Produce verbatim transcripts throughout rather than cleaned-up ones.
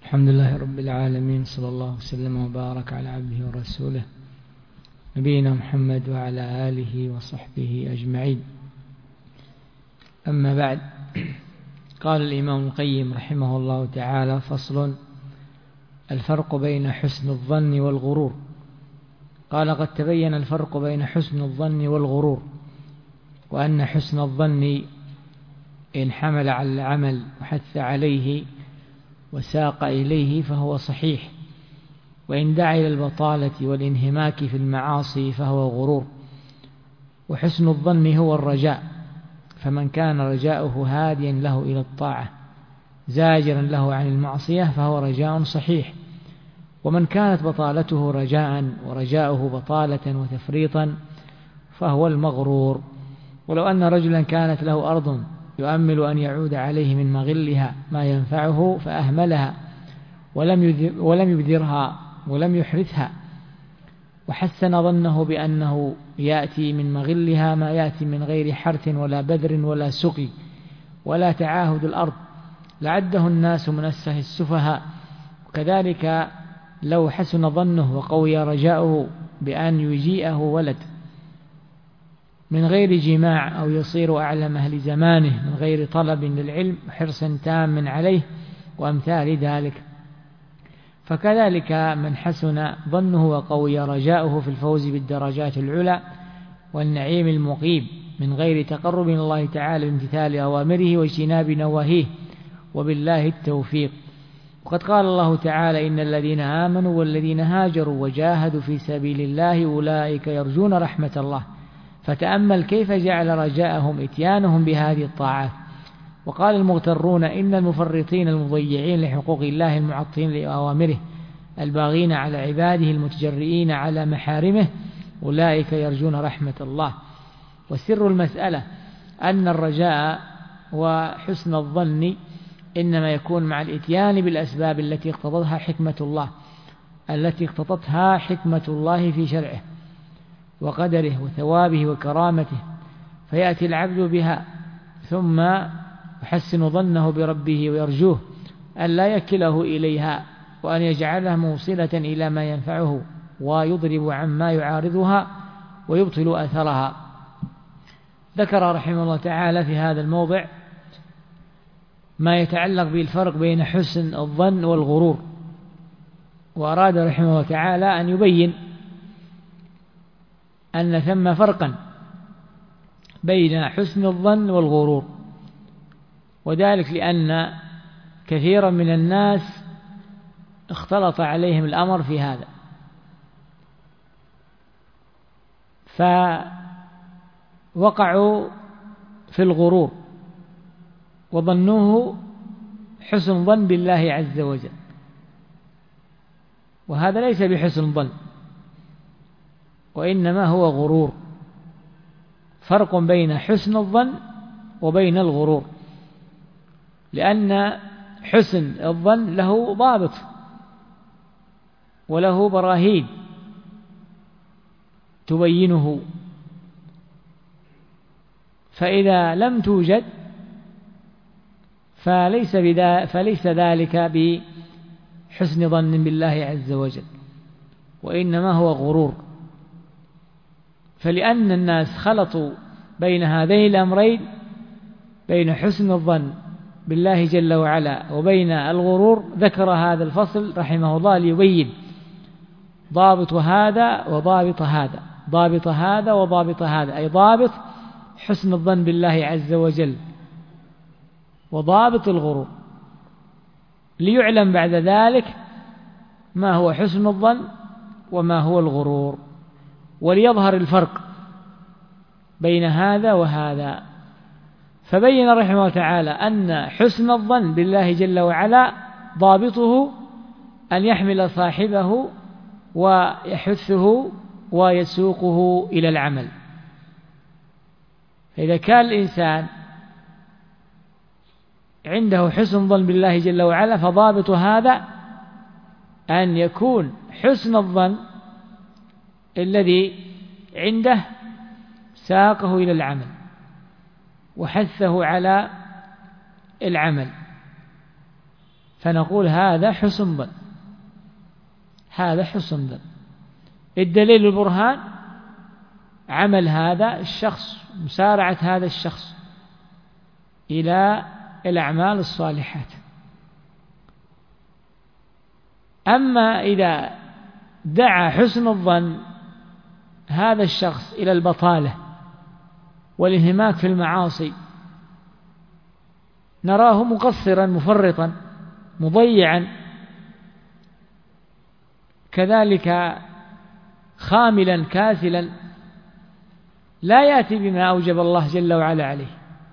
الحمد لله رب العالمين، صلى الله وسلم وبارك على عبده ورسوله نبينا محمد وعلى آله وصحبه أجمعين. أما بعد، قال الإمام القيم رحمه الله تعالى: فصل: الفرق بين حسن الظن والغرور. قال: قد تبين الفرق بين حسن الظن والغرور، وأن حسن الظن إن حمل على العمل وحث عليه وساق إليه فهو صحيح، وإن دعا إلى البطالة والانهماك في المعاصي فهو غرور. وحسن الظن هو الرجاء، فمن كان رجاؤه هاديا له إلى الطاعة زاجرا له عن المعصية فهو رجاء صحيح. ومن كانت بطالته رجاء ورجاؤه بطالة وتفريطا فهو المغرور. ولو أن رجلا كانت له أرض يؤمل أن يعود عليه من مغلها ما ينفعه فأهملها ولم يبذرها ولم يحرثها، وحسن ظنه بأنه يأتي من مغلها ما يأتي من غير حرث ولا بذر ولا سقي ولا تعاهد الأرض، لعده الناس من أسفه السفهاء. وكذلك لو حسن ظنه وقوي رجاؤه بأن يجيئه ولد من غير جماع أو يصير أعلم أهل زمانه من غير طلب للعلم حرص تام عليه وأمثال ذلك، فكذلك من حسن ظنه وقوي رجاؤه في الفوز بالدرجات العلى والنعيم المقيم من غير تقرب من الله تعالى بامتثال أوامره واجتناب نواهيه، وبالله التوفيق. وقد قال الله تعالى: إن الذين آمنوا والذين هاجروا وجاهدوا في سبيل الله أولئك يرجون رحمة الله. فتأمل كيف جعل رجاءهم إتيانهم بهذه الطاعات. وقال المغترون: إن المفرطين المضيعين لحقوق الله المعطين لأوامره الباغين على عباده المتجرئين على محارمه أولئك يرجون رحمة الله. وسر المسألة أن الرجاء وحسن الظن إنما يكون مع الإتيان بالأسباب التي اقتضتها حكمة الله التي اقتضتها حكمة الله في شرعه وقدره وثوابه وكرامته، فيأتي العبد بها ثم يحسن ظنه بربه ويرجوه أن لا يكله إليها وأن يجعلها موصلة إلى ما ينفعه ويضرب عما يعارضها ويبطل أثرها. ذكر رحمه الله تعالى في هذا الموضع ما يتعلق بالفرق بين حسن الظن والغرور، وأراد رحمه الله تعالى أن يبين أن ثم فرقا بين حسن الظن والغرور، وذلك لأن كثيرا من الناس اختلط عليهم الأمر في هذا، فوقعوا في الغرور وظنوه حسن ظن بالله عز وجل، وهذا ليس بحسن ظن وإنما هو غرور. فرق بين حسن الظن وبين الغرور، لأن حسن الظن له ضابط وله براهين تبينه، فإذا لم توجد فليس, بدا فليس ذلك بحسن ظن بالله عز وجل، وإنما هو غرور. فلأن الناس خلطوا بين هذين الأمرين، بين حسن الظن بالله جل وعلا وبين الغرور، ذكر هذا الفصل رحمه الله ليبين ضابط هذا وضابط هذا ضابط هذا وضابط هذا أي ضابط حسن الظن بالله عز وجل وضابط الغرور، ليعلم بعد ذلك ما هو حسن الظن وما هو الغرور، وليظهر الفرق بين هذا وهذا. فبين رحمه الله تعالى أن حسن الظن بالله جل وعلا ضابطه أن يحمل صاحبه ويحثه ويسوقه إلى العمل. فإذا كان الإنسان عنده حسن ظن بالله جل وعلا فضابط هذا أن يكون حسن الظن الذي عنده ساقه إلى العمل وحثه على العمل، فنقول هذا حسن ظن، هذا حسن ظن. الدليل البرهان عمل هذا الشخص، مسارعة هذا الشخص إلى الأعمال الصالحات. أما إذا دعا حسن الظن هذا الشخص إلى البطالة والانهماك في المعاصي، نراه مقصرا مفرطا مضيعا، كذلك خاملا كاسلا، لا يأتي بما أوجب الله جل وعلا عليه،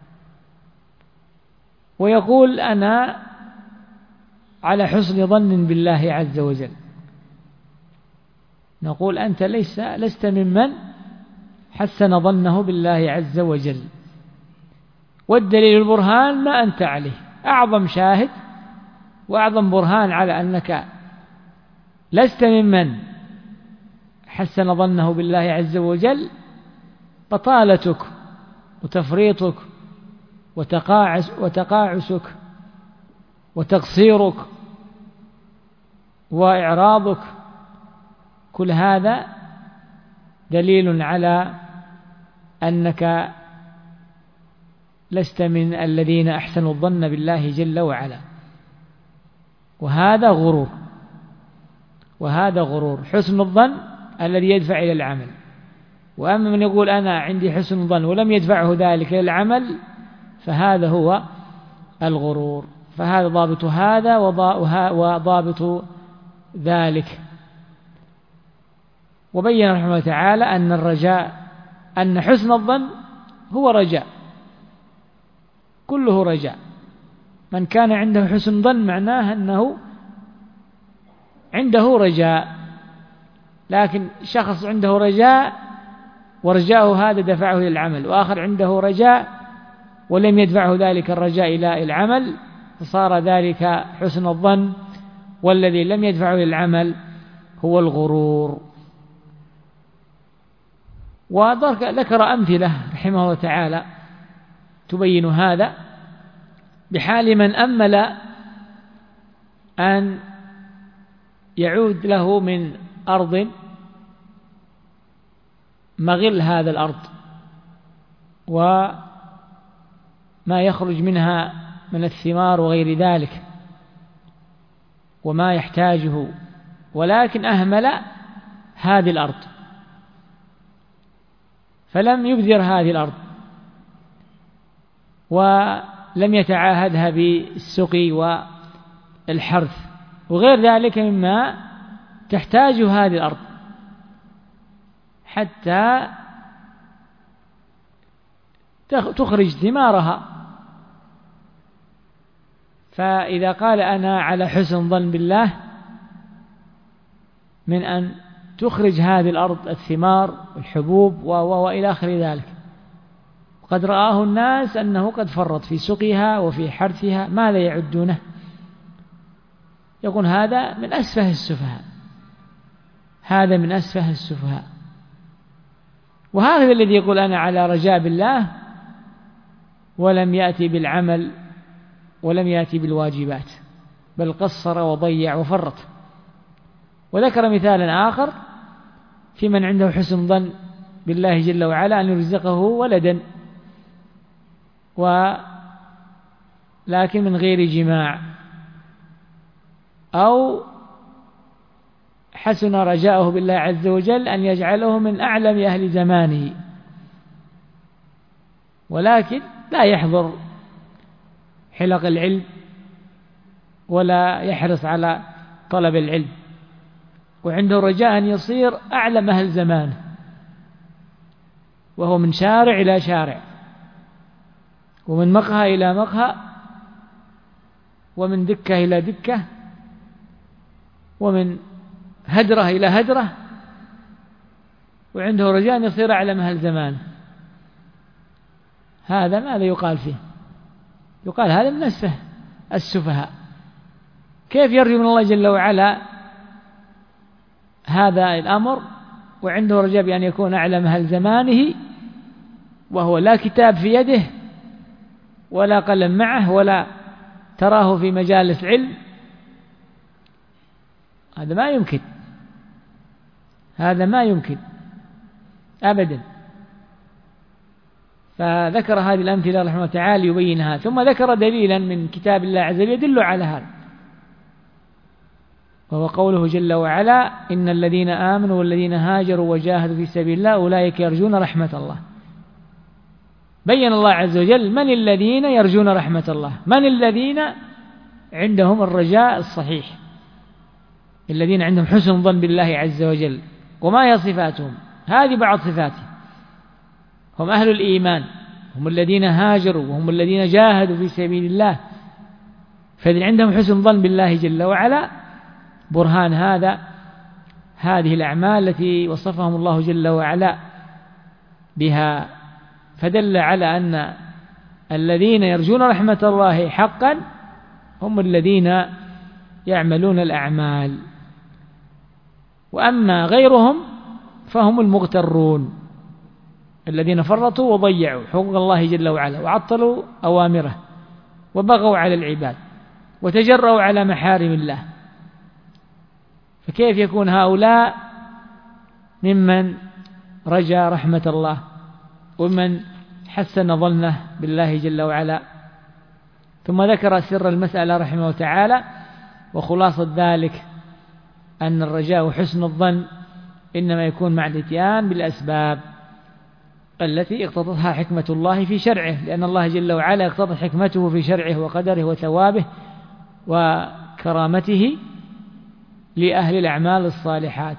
ويقول أنا على حسن ظن بالله عز وجل. نقول أنت ليس لست ممن حسن ظنه بالله عز وجل، والدليل البرهان ما أنت عليه. أعظم شاهد وأعظم برهان على أنك لست ممن حسن ظنه بالله عز وجل بطالتك وتفريطك وتقاعس وتقاعسك وتقصيرك وإعراضك، كل هذا دليل على أنك لست من الذين أحسنوا الظن بالله جل وعلا، وهذا غرور، وهذا غرور. حسن الظن الذي يدفع إلى العمل، وأما من يقول أنا عندي حسن ظن ولم يدفعه ذلك إلى العمل فهذا هو الغرور. فهذا ضابط هذا وضابط ذلك. وبين رحمه الله تعالى أن الرجاء، أن حسن الظن هو رجاء، كله رجاء. من كان عنده حسن ظن معناه أنه عنده رجاء، لكن شخص عنده رجاء ورجاءه هذا دفعه إلى العمل، وآخر عنده رجاء ولم يدفعه ذلك الرجاء إلى العمل، فصار ذلك حسن الظن، والذي لم يدفعه إلى العمل هو الغرور. وذكر أمثلة رحمه الله تعالى تبين هذا، بحال من أمل أن يعود له من أرض مغل هذا الأرض وما يخرج منها من الثمار وغير ذلك وما يحتاجه، ولكن أهمل هذه الأرض فلم يبذر هذه الأرض ولم يتعاهدها بالسقي والحرث وغير ذلك مما تحتاج هذه الأرض حتى تخرج ثمارها. فإذا قال أنا على حسن ظن بالله من أن تخرج هذه الأرض الثمار والحبوب وإلى آخر ذلك، قد رآه الناس أنه قد فرط في سقيها وفي حرثها، ماذا يعدونه؟ يقول هذا من أسفه السفهاء، هذا من أسفه السفهاء. وهذا الذي يقول أنا على رجاء بالله ولم يأتي بالعمل ولم يأتي بالواجبات، بل قصر وضيع وفرط. وذكر مثالا آخر في من عنده حسن ظن بالله جل وعلا أن يرزقه ولدا ولكن من غير جماع، أو حسن رجاؤه بالله عز وجل أن يجعله من أعلم أهل زمانه، ولكن لا يحضر حلق العلم ولا يحرص على طلب العلم، وعنده رجاء أن يصير أعلم أهل زمانه، وهو من شارع إلى شارع ومن مقهى إلى مقهى ومن دكة إلى دكة ومن هدرة إلى هدرة، وعنده رجاء أن يصير أعلم أهل زمانه. هذا ماذا يقال فيه؟ يقال هذا من أسفه السفهاء. كيف يرجو من الله جل وعلا هذا الأمر وعنده رجاء بأن يكون أعلم أهل زمانه وهو لا كتاب في يده ولا قلم معه ولا تراه في مجالس علم هذا ما يمكن، هذا ما يمكن أبدا. فذكر هذه الأمثلة رحمه الله تعالى يبينها، ثم ذكر دليلا من كتاب الله عز وجل يدل على هذا، وهو قوله جل وعلا: إن الذين آمنوا والذين هاجروا وجاهدوا في سبيل الله أولئك يرجون رحمة الله. بين الله عز وجل من الذين يرجون رحمة الله، من الذين عندهم الرجاء الصحيح، الذين عندهم حسن ظن بالله عز وجل. وما هي صفاتهم؟ هذه بعض صفاتهم: هم أهل الإيمان، هم الذين هاجروا، وهم الذين جاهدوا في سبيل الله. فإذا عندهم حسن ظن بالله جل وعلا، برهان هذا هذه الأعمال التي وصفهم الله جل وعلا بها، فدل على أن الذين يرجون رحمة الله حقا هم الذين يعملون الأعمال، وأما غيرهم فهم المغترون الذين فرطوا وضيعوا حقوق الله جل وعلا، وعطلوا أوامره، وبغوا على العباد، وتجرؤوا على محارم الله. فكيف يكون هؤلاء ممن رجا رحمة الله ومن حسن ظنه بالله جل وعلا؟ ثم ذكر سر المسألة رحمه الله تعالى، وخلاصة ذلك أن الرجاء وحسن الظن إنما يكون مع الاتيان بالأسباب التي اقتضتها حكمة الله في شرعه، لأن الله جل وعلا اقتضت حكمته في شرعه وقدره وثوابه وكرامته لأهل الأعمال الصالحات.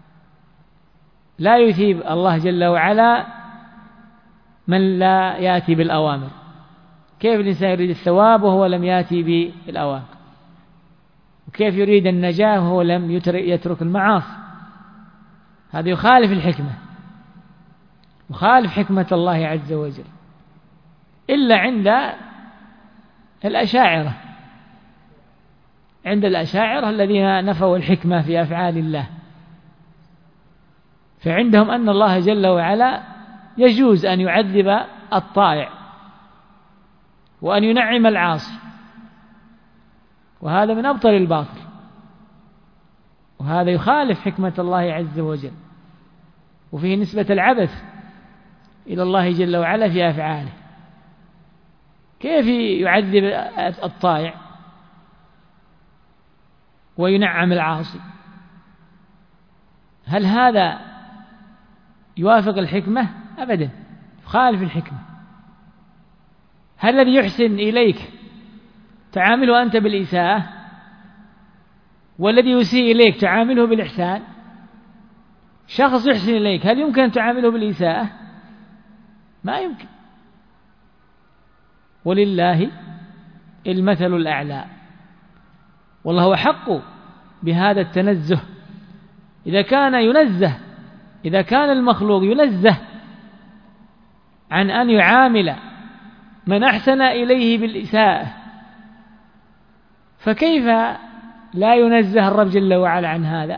لا يثيب الله جل وعلا من لا يأتي بالأوامر. كيف الإنسان يريد الثواب وهو لم يأتي بالأوامر؟ وكيف يريد النجاة وهو لم يترك المعاصي؟ هذا يخالف الحكمة، يخالف حكمة الله عز وجل، إلا عند الأشاعرة. عند الأشاعرة الذين نفوا الحكمة في أفعال الله، فعندهم أن الله جل وعلا يجوز أن يعذب الطائع وأن ينعم العاصي، وهذا من أبطل الباطل، وهذا يخالف حكمة الله عز وجل، وفيه نسبة العبث إلى الله جل وعلا في أفعاله. كيف يعذب الطائع وينعم العاصي؟ هل هذا يوافق الحكمة؟ أبدا، يخالف الحكمة. هل الذي يحسن إليك تعامله أنت بالإساءة، والذي يسيء إليك تعامله بالإحسان؟ شخص يحسن إليك، هل يمكن أن تعامله بالإساءة؟ ما يمكن. ولله المثل الأعلى، والله هو حق بهذا التنزه. إذا كان ينزه إذا كان المخلوق ينزه عن أن يعامل من أحسن إليه بالإساءة، فكيف لا ينزه الرب جل وعلا عن هذا؟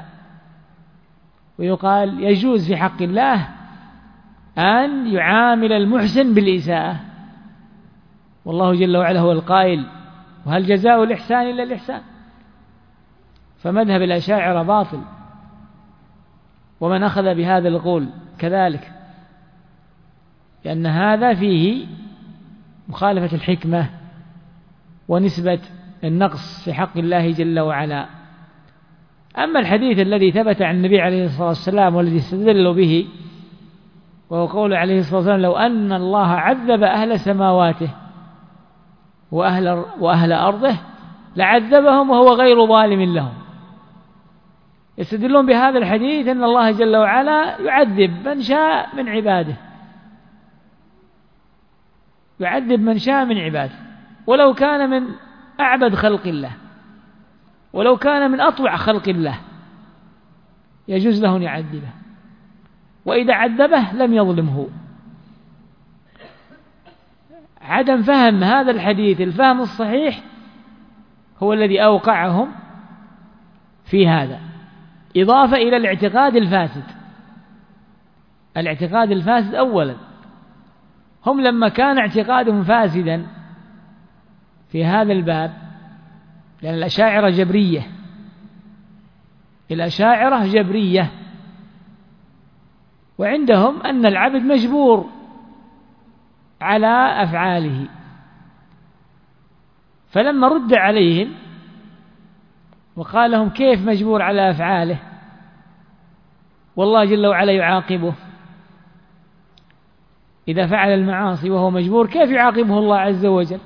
ويقال يجوز في حق الله أن يعامل المحسن بالإساءة، والله جل وعلا هو القائل: وهل جزاء الإحسان إلا الإحسان؟ فمذهب الأشاعرة باطل، ومن أخذ بهذا القول كذلك، لأن هذا فيه مخالفة الحكمة ونسبة النقص في حق الله جل وعلا. أما الحديث الذي ثبت عن النبي عليه الصلاة والسلام والذي استدلوا به، وهو قول عليه الصلاة والسلام: لو أن الله عذب أهل سماواته وأهل, وأهل أرضه لعذبهم وهو غير ظالم لهم. يستدلون بهذا الحديث أن الله جل وعلا يعذب من شاء من عباده، يعذب من شاء من عباده، ولو كان من أعبد خلق الله، ولو كان من أطوع خلق الله يجوز له أن يعذبه، وإذا عذبه لم يظلمه. عدم فهم هذا الحديث الفهم الصحيح هو الذي أوقعهم في هذا، إضافة إلى الاعتقاد الفاسد. الاعتقاد الفاسد أولا، هم لما كان اعتقادهم فاسدا في هذا الباب، لأن الأشاعرة جبرية، الأشاعرة جبرية، وعندهم أن العبد مجبور على أفعاله. فلما رد عليهم وقال لهم كيف مجبور على أفعاله والله جل وعلا يعاقبه إذا فعل المعاصي وهو مجبور، كيف يعاقبه الله عز وجل؟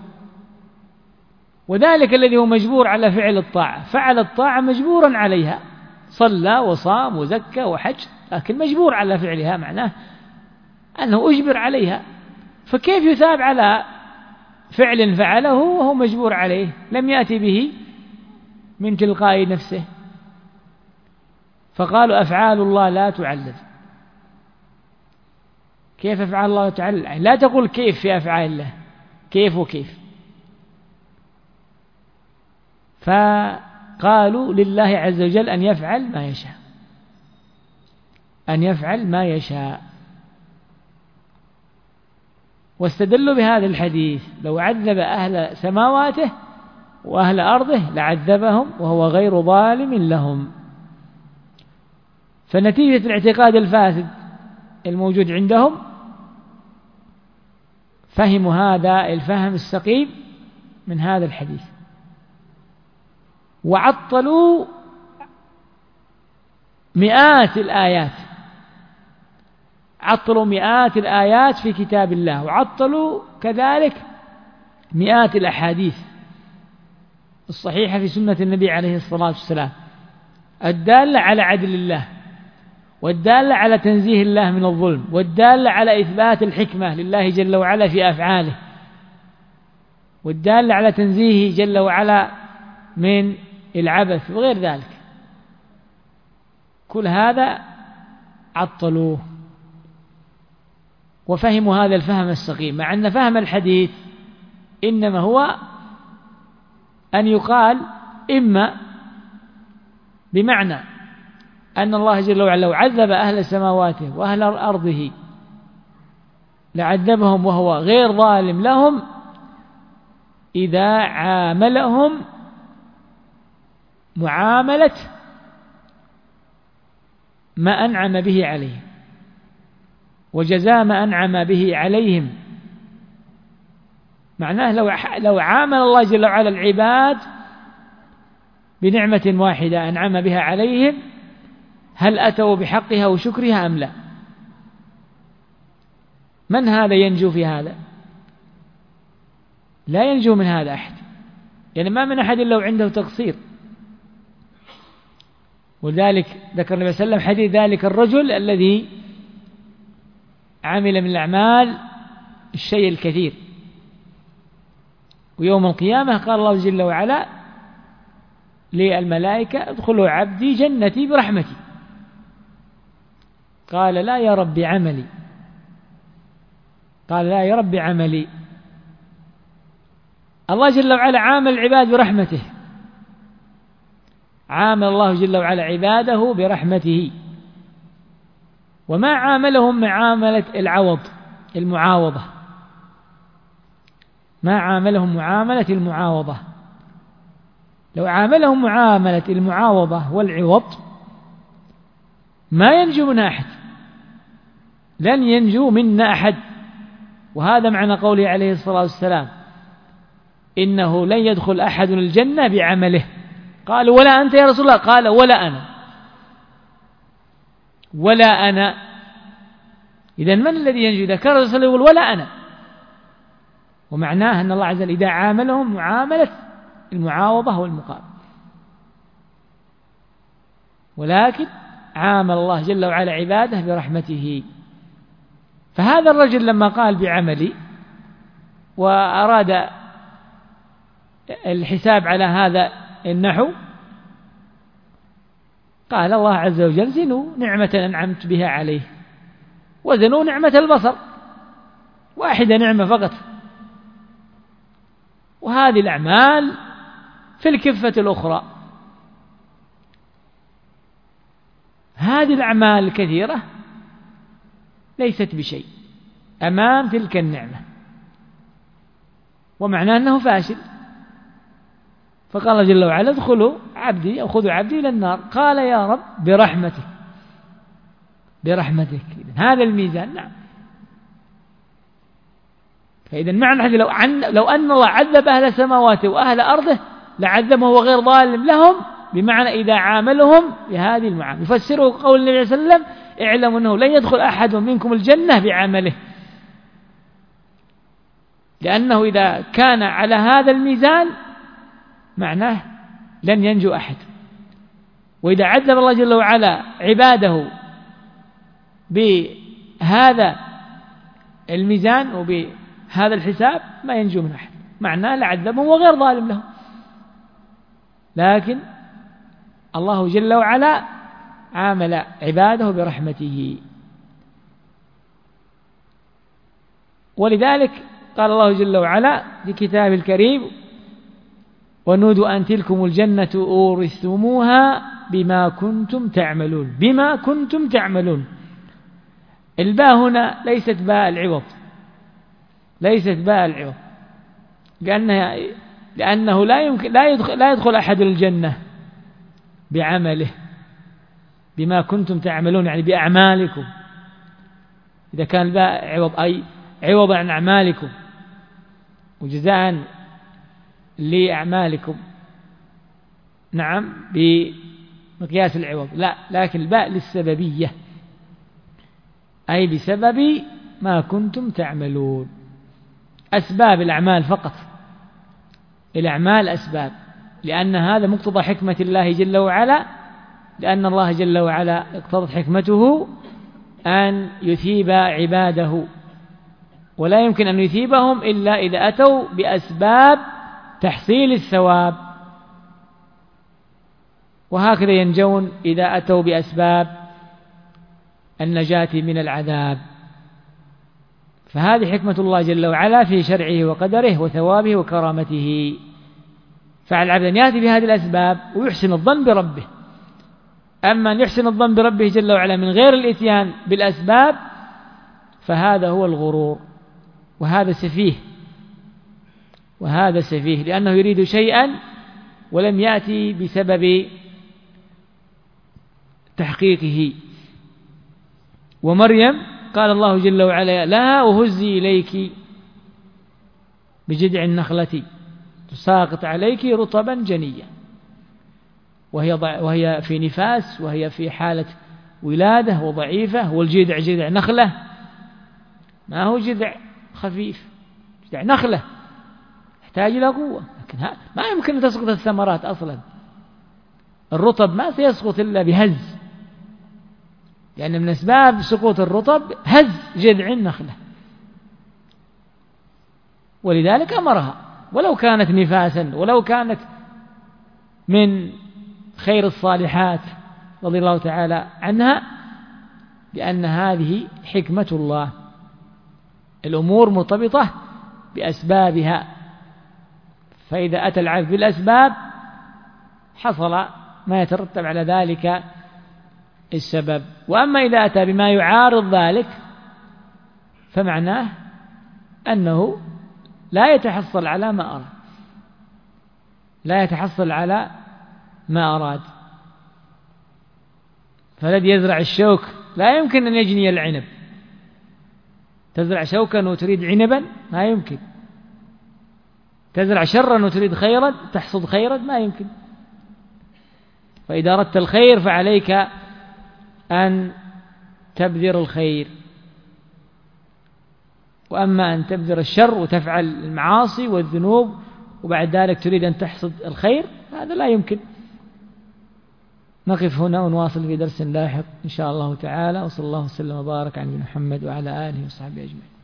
وذلك الذي هو مجبور على فعل الطاعة فعل الطاعة مجبورا عليها، صلى وصام وزكى وحج، لكن مجبور على فعلها، معناه أنه أجبر عليها. فكيف يثاب على فعل فعله وهو مجبور عليه لم يأتي به من تلقاء نفسه؟ فقالوا أفعال الله لا تعلل. كيف أفعال الله تعلل؟ لا تقول كيف في أفعال الله، كيف وكيف. فقالوا لله عز وجل أن يفعل ما يشاء، أن يفعل ما يشاء. واستدلوا بهذا الحديث لو عذب أهل سماواته وأهل أرضه لعذبهم وهو غير ظالم لهم. فنتيجة الاعتقاد الفاسد الموجود عندهم فهموا هذا الفهم السقيم من هذا الحديث، وعطلوا مئات الآيات، عطلوا مئات الآيات في كتاب الله، وعطلوا كذلك مئات الأحاديث الصحيحة في سنة النبي عليه الصلاة والسلام الدالة على عدل الله، والدالة على تنزيه الله من الظلم، والدالة على إثبات الحكمة لله جل وعلا في أفعاله، والدالة على تنزيهه جل وعلا من العبث وغير ذلك. كل هذا عطلوه وفهموا هذا الفهم السقيم، مع أن فهم الحديث إنما هو أن يقال إما بمعنى أن الله جل وعلا لو عذب أهل سماواته وأهل أرضه لعذبهم وهو غير ظالم لهم إذا عاملهم معاملة ما أنعم به عليهم وجزاء ما أنعم به عليهم. معناه لو لو عامل الله جل وعلا العباد بنعمة واحدة أنعم بها عليهم هل أتوا بحقها وشكرها أم لا؟ من هذا ينجو في هذا؟ لا ينجو من هذا أحد، يعني ما من أحد إلا وعنده تقصير. ولذلك ذكر النبي صلى الله عليه وسلم حديث ذلك الرجل الذي عمل من الأعمال الشيء الكثير، ويوم القيامة قال الله جل وعلا للملائكة ادخلوا عبدي جنتي برحمتي، قال لا يا رب عملي، قال لا يا رب عملي. الله جل وعلا عامل العباد برحمته، عامل الله جل وعلا عباده برحمته، وما عاملهم معاملة العوض المعاوضة، ما عاملهم معاملة المعاوضة. لو عاملهم معاملة المعاوضة والعوض ما ينجو من أحد، لن ينجو منا أحد. وهذا معنى قوله عليه الصلاة والسلام إنه لن يدخل أحد الجنة بعمله. قالوا ولا أنت يا رسول الله؟ قال ولا أنا، ولا أنا. إذن من الذي ينجو؟ ذكر الرسول يقول ولا أنا، ومعناه أن الله عز وجل إذا عاملهم معاملة المعاوضة والمقابل، ولكن عامل الله جل وعلا عباده برحمته. فهذا الرجل لما قال بعملي وأراد الحساب على هذا النحو قال الله عز وجل زنوا نعمة أنعمت بها عليه وزنوا نعمة البصر، واحدة نعمة فقط، وهذه الأعمال في الكفة الأخرى. هذه الأعمال الكثيرة ليست بشيء أمام تلك النعمة، ومعناه أنه فاشل. فقال الله جل وعلا ادخلوا عبدي أو خذوا عبدي إلى النار. قال يا رب برحمتك برحمتك. هذا الميزان. نعم. فإذا معنى لو, عن لو أن الله عذب أهل سماواته وأهل أرضه لعذبه وهو غير ظالم لهم، بمعنى إذا عاملهم بهذه المعاملة. يفسره قول النبي صلى الله عليه وسلم اعلموا أنه لن يدخل أحد منكم الجنة بعمله، لأنه إذا كان على هذا الميزان معناه لن ينجو أحد. وإذا عذب الله جل وعلا عباده بهذا الميزان وبهذا الحساب ما ينجو من أحد، معناه لعذبهم وغير ظالم لهم. لكن الله جل وعلا عامل عباده برحمته، ولذلك قال الله جل وعلا في كتابه الكريم ونودوا أن تلكم الجنة أورثتموها بما كنتم تعملون. بما كنتم تعملون. الباء هنا ليست باء العوض، ليست باء العوض، لأنها لأنه لا يمكن لا يدخل, لا يدخل أحد الجنة بعمله. بما كنتم تعملون يعني بأعمالكم. إذا كان الباء عوض أي عوض عن أعمالكم وجزاء لأعمالكم، نعم بمقياس العوض، لا، لكن الباء للسببية أي بسبب ما كنتم تعملون. أسباب الأعمال فقط، الأعمال أسباب، لأن هذا مقتضى حكمة الله جل وعلا، لأن الله جل وعلا اقتضت حكمته أن يثيب عباده، ولا يمكن أن يثيبهم إلا إذا أتوا بأسباب تحصيل الثواب، وهكذا ينجون إذا أتوا بأسباب النجاة من العذاب. فهذه حكمة الله جل وعلا في شرعه وقدره وثوابه وكرامته. فعلى العبد أن يأتي بهذه الأسباب ويحسن الظن بربه. أما أن يحسن الظن بربه جل وعلا من غير الإتيان بالأسباب فهذا هو الغرور، وهذا سفيه، وهذا سفيه، لأنه يريد شيئا ولم يأتي بسبب تحقيقه. ومريم قال الله جل وعلا لها وهزي إليك بجذع النخلة تساقط عليك رطبا جنيا، وهي, وهي في نفاس، وهي في حالة ولادة وضعيفة، والجذع جذع نخلة ما هو جذع خفيف، جذع نخلة يحتاج إلى قوة، لكن ما يمكن أن تسقط الثمرات أصلا. الرطب ما سيسقط إلا بهز، لأن من أسباب سقوط الرطب هز جذع النخلة، ولذلك أمرها ولو كانت نفاسا ولو كانت من خير الصالحات رضي الله تعالى عنها، لأن هذه حكمة الله، الأمور مرتبطة بأسبابها، فإذا أتى العبد بالأسباب حصل ما يترتب على ذلك السبب. وأما إذا أتى بما يعارض ذلك فمعناه أنه لا يتحصل على ما أراد، لا يتحصل على ما أراد. فالذي يزرع الشوك لا يمكن أن يجني العنب. تزرع شوكا وتريد عنبا ما يمكن، تزرع شرا وتريد خيرا تحصد خيرا ما يمكن. فإذا أردت الخير فعليك أن تبذر الخير، وأما أن تبذر الشر وتفعل المعاصي والذنوب وبعد ذلك تريد أن تحصد الخير هذا لا يمكن. نقف هنا ونواصل في درس لاحق إن شاء الله تعالى، وصلى الله وسلم وبارك على محمد وعلى آله وصحبه أجمعين.